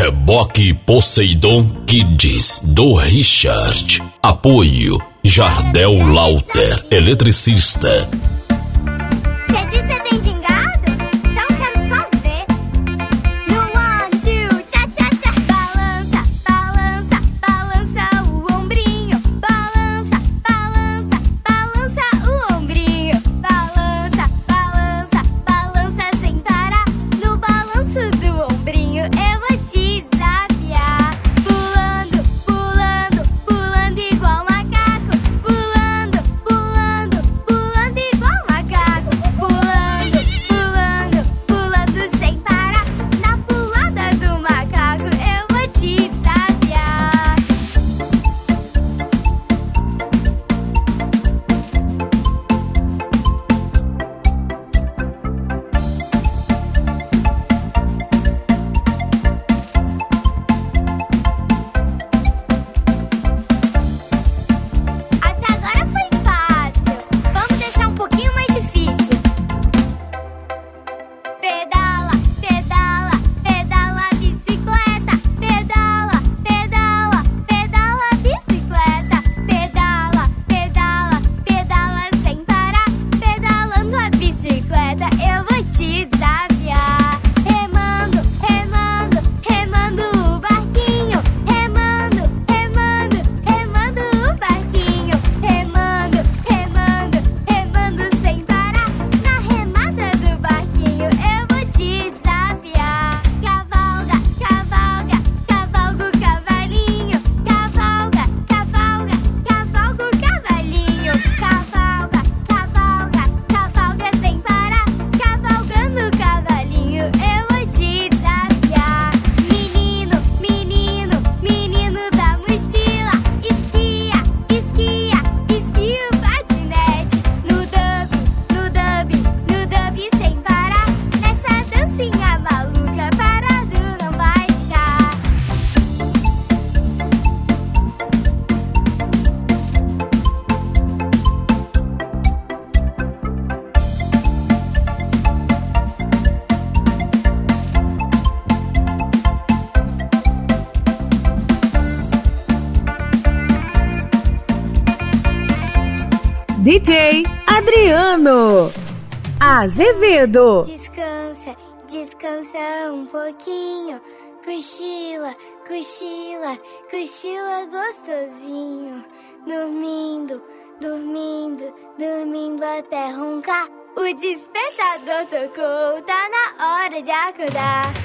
Reboque Poseidon Kids do Richard. Apoio Jardel Lauter, eletricista. Cê disse que tem gingado? Então quero só ver. No 1, 2, tchá, tchá, tchá. Balança, balança, balança o ombrinho. Balança, balança, balança o ombrinho. Balança, balança, balança sem parar. No balanço do ombrinho eu vou te desafiar. Pulando, pulando, pulando igual macaco. Pulando, pulando, pulando igual macaco. Pulando, pulando, pulando sem parar. Na pulada do macaco eu vou te desafiar. Até agora foi fácil. Vamos deixar um pouquinho mais difícil. Pedala, pedala, pedala a bicicleta. Pedala, pedala, pedala a bicicleta. Pedala, pedala, pedala sem parar. Pedalando a bicicleta eu vou te desafiar. Remando, remando, remando o barquinho. Remando, remando, remando o barquinho. Remando, remando, remando sem parar. Na remada do barquinho eu vou te desafiar. Cavalga, cavalga, cavalga o cavalinho. Cavalga, cavalga, cavalga o cavalinho. Cavalga, cavalga, cavalga sem parar. Cavalgando o cavalinho eu vou te desafiar. Menino, menino, menino da mochila. Esquia, esquia, esquia o patinete. No dub, no dub, no dub sem parar. Nessa dancinha maluca parado não vai ficar. DJ Adriano Azevedo. Descansa, descansa um pouquinho. Cochila, cochila, cochila gostosinho. Dormindo, dormindo, dormindo até roncar. O despertador tocou, tá na hora de acordar.